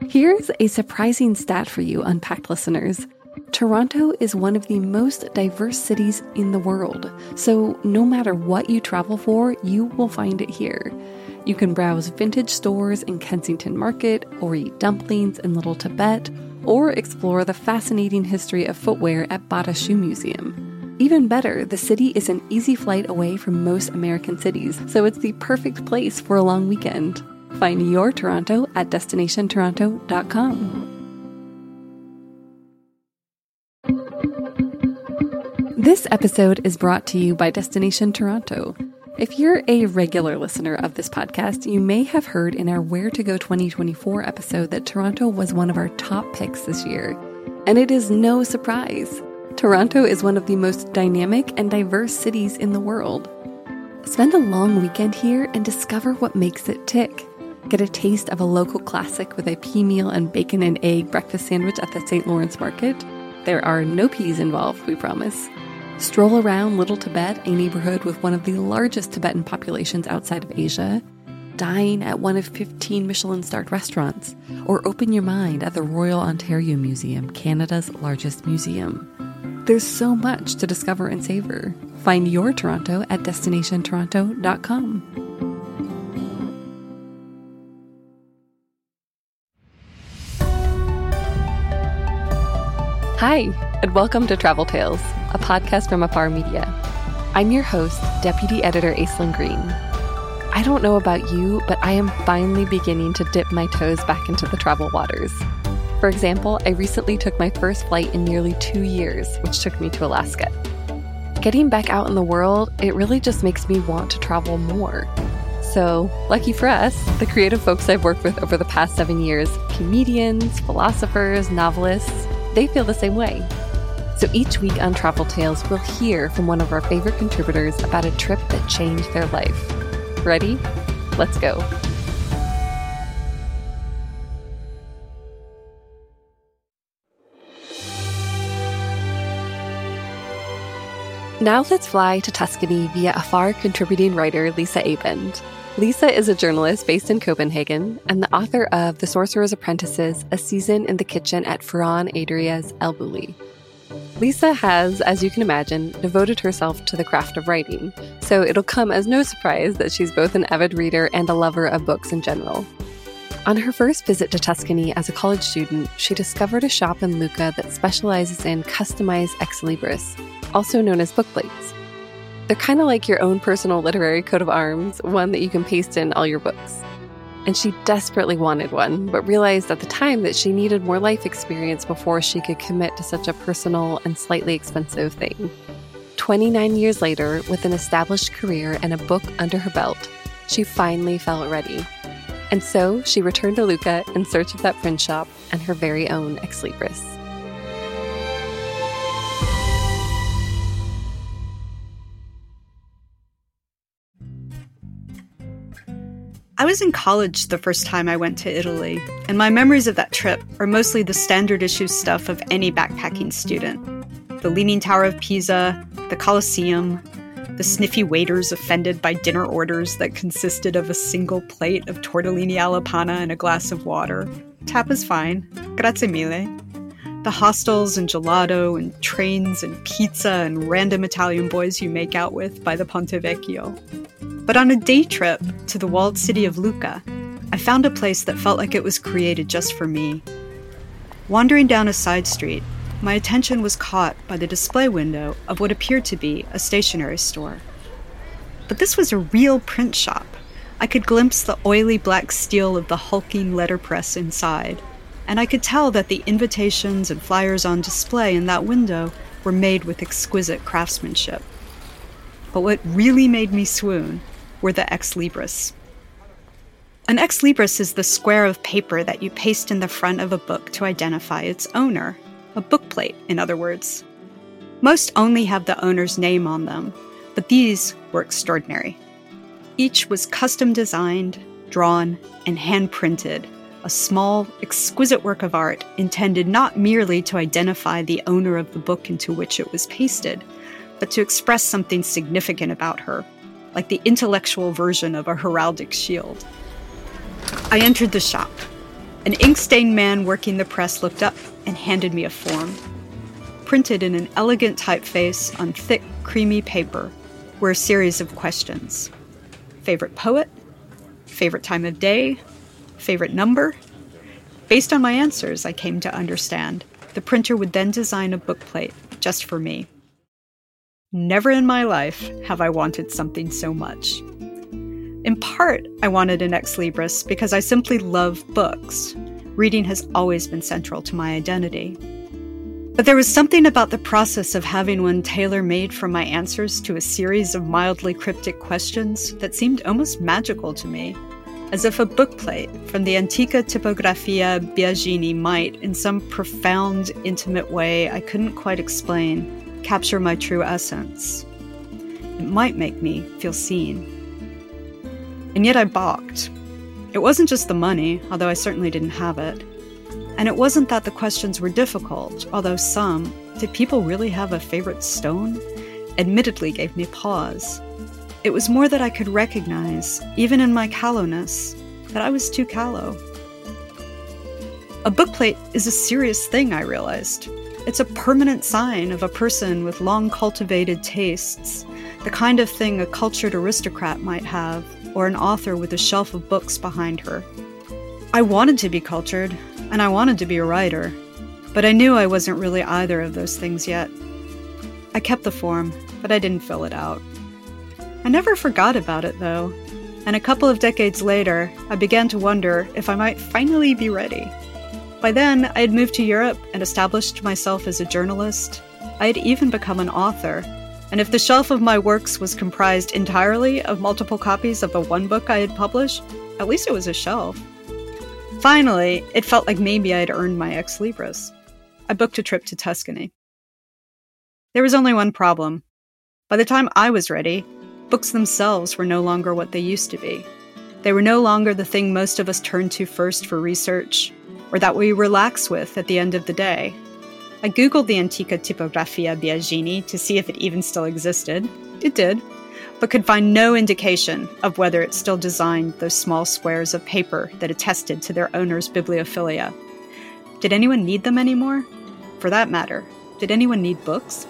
Here's a surprising stat for you, Unpacked listeners. Toronto is one of the most diverse cities in the world, so no matter what you travel for, you will find it here. You can browse vintage stores in Kensington Market, or eat dumplings in Little Tibet, or explore the fascinating history of footwear at Bata Shoe Museum. Even better, the city is an easy flight away from most American cities, so it's the perfect place for a long weekend. Find your Toronto at destinationtoronto.com. This episode is brought to you by Destination Toronto. If you're a regular listener of this podcast, you may have heard in our Where to Go 2024 episode that Toronto was one of our top picks this year. And it is no surprise. Toronto is one of the most dynamic and diverse cities in the world. Spend a long weekend here and discover what makes it tick. Get a taste of a local classic with a pea meal and bacon and egg breakfast sandwich at the St. Lawrence Market. There are no peas involved, we promise. Stroll around Little Tibet, a neighborhood with one of the largest Tibetan populations outside of Asia. Dine at one of 15 Michelin-starred restaurants. Or open your mind at the Royal Ontario Museum, Canada's largest museum. There's so much to discover and savor. Find your Toronto at destinationtoronto.com. Hi, and welcome to Travel Tales, a podcast from Afar Media. I'm your host, Deputy Editor Aislinn Green. I don't know about you, but I am finally beginning to dip my toes back into the travel waters. For example, I recently took my first flight in nearly 2 years, which took me to Alaska. Getting back out in the world, it really just makes me want to travel more. So, lucky for us, the creative folks I've worked with over the past 7 years, comedians, philosophers, novelists, they feel the same way. So each week on Travel Tales, we'll hear from one of our favorite contributors about a trip that changed their life. Ready? Let's go. Now let's fly to Tuscany via Afar contributing writer Lisa Abend. Lisa is a journalist based in Copenhagen and the author of The Sorcerer's Apprentices, A Season in the Kitchen at Ferran Adrià's El Bulli. Lisa has, as you can imagine, devoted herself to the craft of writing, so it'll come as no surprise that she's both an avid reader and a lover of books in general. On her first visit to Tuscany as a college student, she discovered a shop in Lucca that specializes in customized ex libris, also known as book plates. They're kind of like your own personal literary coat of arms, one that you can paste in all your books. And she desperately wanted one, but realized at the time that she needed more life experience before she could commit to such a personal and slightly expensive thing. 29 years later, with an established career and a book under her belt, she finally felt ready. And so she returned to Lucca in search of that print shop and her very own ex libris. I was in college the first time I went to Italy, and my memories of that trip are mostly the standard issue stuff of any backpacking student. The Leaning Tower of Pisa, the Colosseum, the sniffy waiters offended by dinner orders that consisted of a single plate of tortellini alla panna and a glass of water. Tap is fine. Grazie mille. The hostels and gelato and trains and pizza and random Italian boys you make out with by the Ponte Vecchio. But on a day trip to the walled city of Lucca, I found a place that felt like it was created just for me. Wandering down a side street, my attention was caught by the display window of what appeared to be a stationery store. But this was a real print shop. I could glimpse the oily black steel of the hulking letterpress inside, and I could tell that the invitations and flyers on display in that window were made with exquisite craftsmanship. But what really made me swoon were the ex libris. An ex libris is the square of paper that you paste in the front of a book to identify its owner. A book plate, in other words. Most only have the owner's name on them, but these were extraordinary. Each was custom designed, drawn, and hand-printed, a small, exquisite work of art intended not merely to identify the owner of the book into which it was pasted, but to express something significant about her, like the intellectual version of a heraldic shield. I entered the shop. An ink-stained man working the press looked up and handed me a form. Printed in an elegant typeface on thick, creamy paper were a series of questions. Favorite poet? Favorite time of day? Favorite number? Based on my answers, I came to understand, the printer would then design a bookplate just for me. Never in my life have I wanted something so much. In part, I wanted an Ex Libris because I simply love books. Reading has always been central to my identity. But there was something about the process of having one tailor-made from my answers to a series of mildly cryptic questions that seemed almost magical to me, as if a bookplate from the Antica Tipografia Biagini might, in some profound, intimate way I couldn't quite explain, capture my true essence. It might make me feel seen. And yet I balked. It wasn't just the money, although I certainly didn't have it. And it wasn't that the questions were difficult, although some, did people really have a favorite stone? Admittedly gave me pause. It was more that I could recognize, even in my callowness, that I was too callow. A bookplate is a serious thing, I realized. It's a permanent sign of a person with long-cultivated tastes, the kind of thing a cultured aristocrat might have, or an author with a shelf of books behind her. I wanted to be cultured, and I wanted to be a writer, but I knew I wasn't really either of those things yet. I kept the form, but I didn't fill it out. I never forgot about it, though, and a couple of decades later, I began to wonder if I might finally be ready. By then, I had moved to Europe and established myself as a journalist. I had even become an author, and if the shelf of my works was comprised entirely of multiple copies of the one book I had published, at least it was a shelf. Finally, it felt like maybe I had earned my Ex Libris. I booked a trip to Tuscany. There was only one problem. By the time I was ready, books themselves were no longer what they used to be. They were no longer the thing most of us turned to first for research, or that we relax with at the end of the day. I googled the Antica Tipografia Biagini to see if it even still existed. It did, but could find no indication of whether it still designed those small squares of paper that attested to their owner's bibliophilia. Did anyone need them anymore? For that matter, did anyone need books?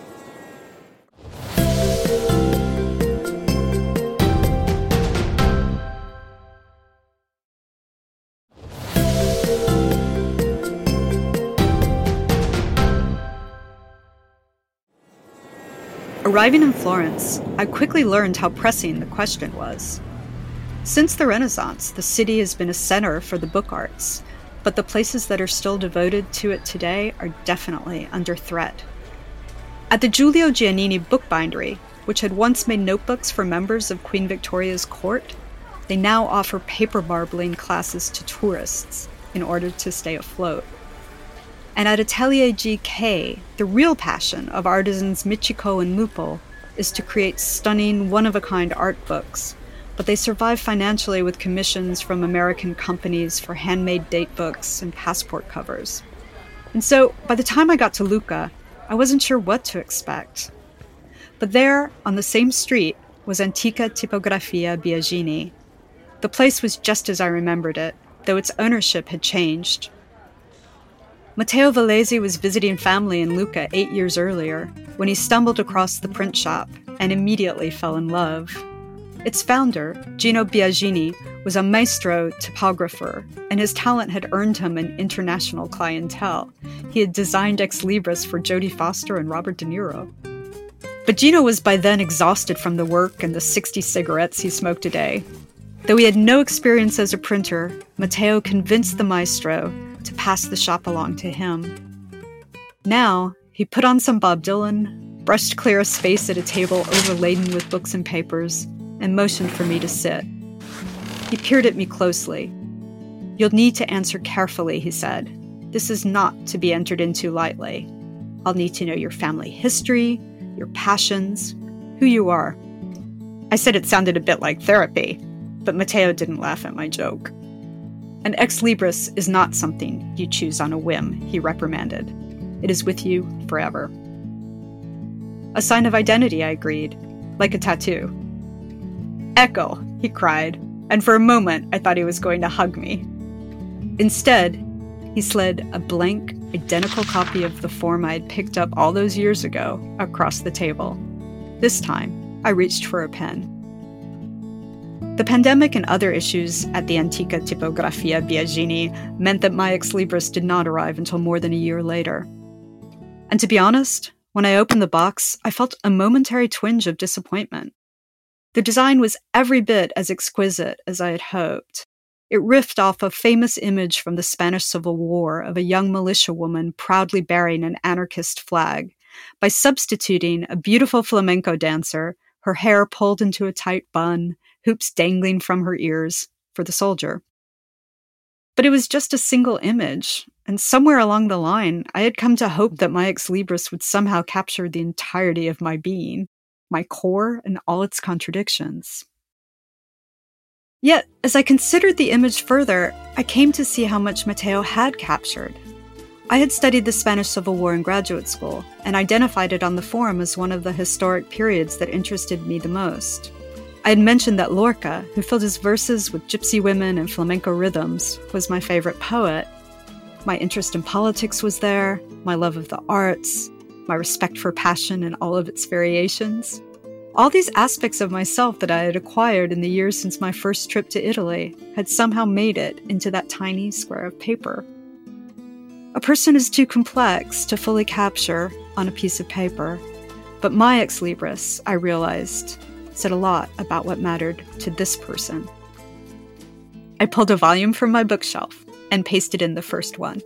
Arriving in Florence, I quickly learned how pressing the question was. Since the Renaissance, the city has been a center for the book arts, but the places that are still devoted to it today are definitely under threat. At the Giulio Giannini Bookbindery, which had once made notebooks for members of Queen Victoria's court, they now offer paper marbling classes to tourists in order to stay afloat. And at Atelier GK, the real passion of artisans Michiko and Lupo is to create stunning, one-of-a-kind art books, but they survive financially with commissions from American companies for handmade date books and passport covers. And so, by the time I got to Lucca, I wasn't sure what to expect. But there, on the same street, was Antica Tipografia Biagini. The place was just as I remembered it, though its ownership had changed. Matteo Valesi was visiting family in Lucca 8 years earlier, when he stumbled across the print shop and immediately fell in love. Its founder, Gino Biagini, was a maestro typographer, and his talent had earned him an international clientele. He had designed Ex Libris for Jodie Foster and Robert De Niro. But Gino was by then exhausted from the work and the 60 cigarettes he smoked a day. Though he had no experience as a printer, Matteo convinced the maestro to pass the shop along to him. Now, he put on some Bob Dylan, brushed clear a space at a table overladen with books and papers, and motioned for me to sit. He peered at me closely. "You'll need to answer carefully," he said. "This is not to be entered into lightly. I'll need to know your family history, your passions, who you are." I said it sounded a bit like therapy, but Matteo didn't laugh at my joke. "An Ex Libris is not something you choose on a whim," he reprimanded. "It is with you forever." "A sign of identity," I agreed, "like a tattoo." "Ecco," he cried, and for a moment I thought he was going to hug me. Instead, he slid a blank, identical copy of the form I had picked up all those years ago across the table. This time, I reached for a pen. The pandemic and other issues at the Antica Tipografia Biagini meant that my ex libris did not arrive until more than a year later. And to be honest, when I opened the box, I felt a momentary twinge of disappointment. The design was every bit as exquisite as I had hoped. It riffed off a famous image from the Spanish Civil War of a young militia woman proudly bearing an anarchist flag by substituting a beautiful flamenco dancer, her hair pulled into a tight bun, hoops dangling from her ears, for the soldier. But it was just a single image, and somewhere along the line, I had come to hope that my ex libris would somehow capture the entirety of my being, my core and all its contradictions. Yet, as I considered the image further, I came to see how much Mateo had captured. I had studied the Spanish Civil War in graduate school, and identified it on the forum as one of the historic periods that interested me the most. I had mentioned that Lorca, who filled his verses with gypsy women and flamenco rhythms, was my favorite poet. My interest in politics was there, my love of the arts, my respect for passion in all of its variations. All these aspects of myself that I had acquired in the years since my first trip to Italy had somehow made it into that tiny square of paper. A person is too complex to fully capture on a piece of paper, but my ex libris, I realized, said a lot about what mattered to this person. I pulled a volume from my bookshelf and pasted in the first one.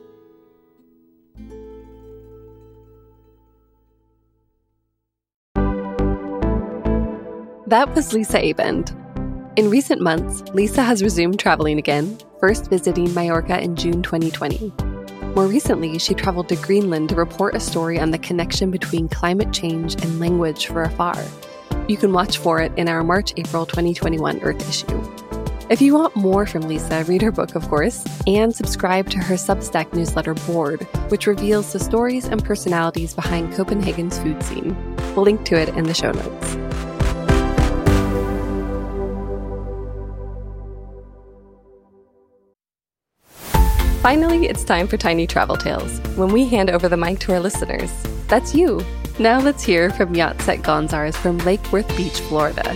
That was Lisa Abend. In recent months, Lisa has resumed traveling again, first visiting Majorca in June 2020. More recently, she traveled to Greenland to report a story on the connection between climate change and language for Afar. You can watch for it in our March-April 2021 Earth issue. If you want more from Lisa, read her book, of course, and subscribe to her Substack newsletter Board, which reveals the stories and personalities behind Copenhagen's food scene. We'll link to it in the show notes. Finally, it's time for Tiny Travel Tales, when we hand over the mic to our listeners. That's you. Now let's hear from Yatzet Gonzars from Lake Worth Beach, Florida.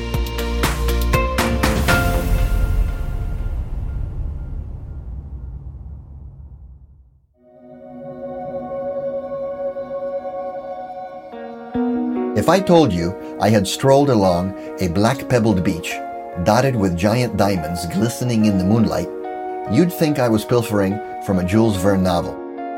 If I told you I had strolled along a black-pebbled beach, dotted with giant diamonds glistening in the moonlight, you'd think I was pilfering from a Jules Verne novel.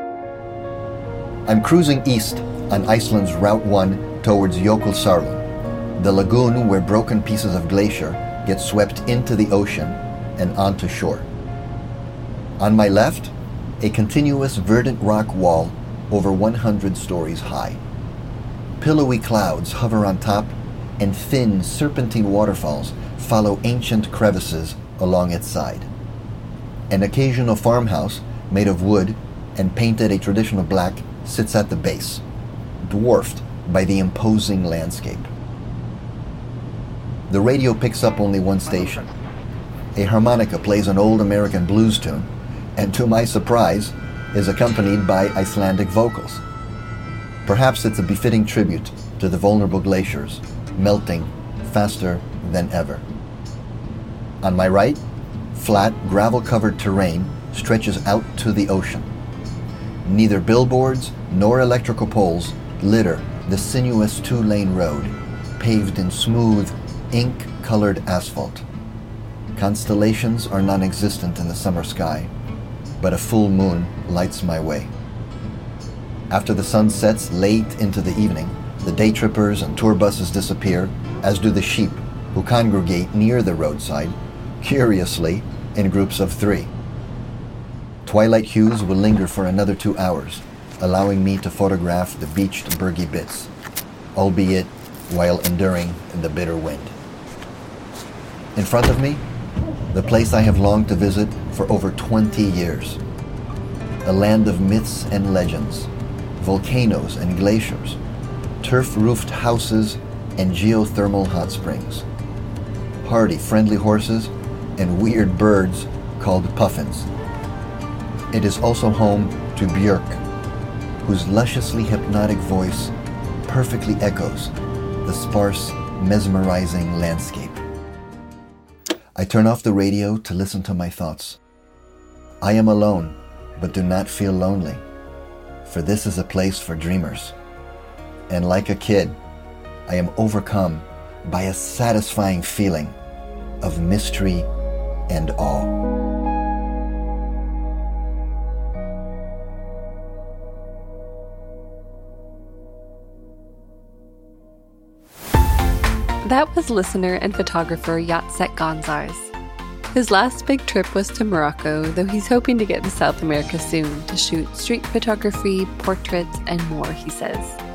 I'm cruising east on Iceland's Route 1 towards Jökulsárlón, the lagoon where broken pieces of glacier get swept into the ocean and onto shore. On my left, a continuous verdant rock wall over 100 stories high. Pillowy clouds hover on top, and thin, serpentine waterfalls follow ancient crevices along its side. An occasional farmhouse made of wood and painted a traditional black sits at the base, dwarfed by the imposing landscape. The radio picks up only one station. A harmonica plays an old American blues tune, and to my surprise, is accompanied by Icelandic vocals. Perhaps it's a befitting tribute to the vulnerable glaciers, melting faster than ever. On my right, flat, gravel-covered terrain stretches out to the ocean. Neither billboards nor electrical poles litter the sinuous two-lane road, paved in smooth, ink-colored asphalt. Constellations are non-existent in the summer sky, but a full moon lights my way. After the sun sets late into the evening, the day trippers and tour buses disappear, as do the sheep who congregate near the roadside, curiously in groups of 3. Twilight hues will linger for another 2 hours, allowing me to photograph the beached bergy bits, albeit while enduring the bitter wind. In front of me, the place I have longed to visit for over 20 years. A land of myths and legends, volcanoes and glaciers, turf-roofed houses and geothermal hot springs, hardy, friendly horses, and weird birds called puffins, It is also home to Björk, whose lusciously hypnotic voice perfectly echoes the sparse, mesmerizing landscape. I turn off the radio to listen to my thoughts. I am alone, but do not feel lonely, for this is a place for dreamers. And like a kid, I am overcome by a satisfying feeling of mystery and awe. That was listener and photographer Yatsek Gonzars. His last big trip was to Morocco, though he's hoping to get to South America soon to shoot street photography, portraits, and more, he says.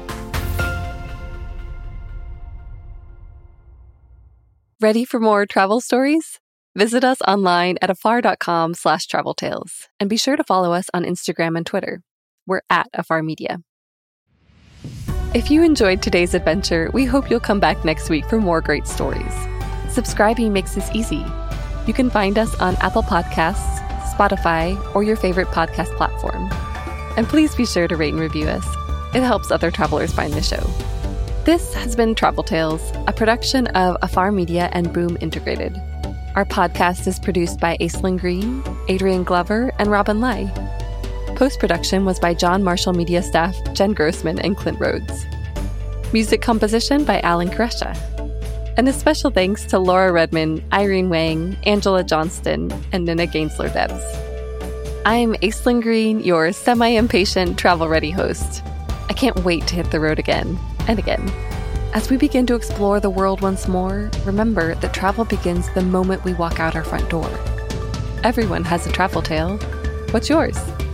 Ready for more travel stories? Visit us online at afar.com/traveltales, and be sure to follow us on Instagram and Twitter. We're at Afar Media. If you enjoyed today's adventure, we hope you'll come back next week for more great stories. Subscribing makes this easy. You can find us on Apple Podcasts, Spotify, or your favorite podcast platform. And please be sure to rate and review us. It helps other travelers find the show. This has been Travel Tales, a production of Afar Media and Boom Integrated. Our podcast is produced by Aislinn Green, Adrian Glover, and Robin Lai. Post-production was by John Marshall Media staff Jen Grossman and Clint Rhodes. Music composition by Alan Koresha. And a special thanks to Laura Redman, Irene Wang, Angela Johnston, and Nina Gainsler-Debs. I'm Aislinn Green, your semi-impatient, travel-ready host. I can't wait to hit the road again and again. As we begin to explore the world once more, remember that travel begins the moment we walk out our front door. Everyone has a travel tale. What's yours?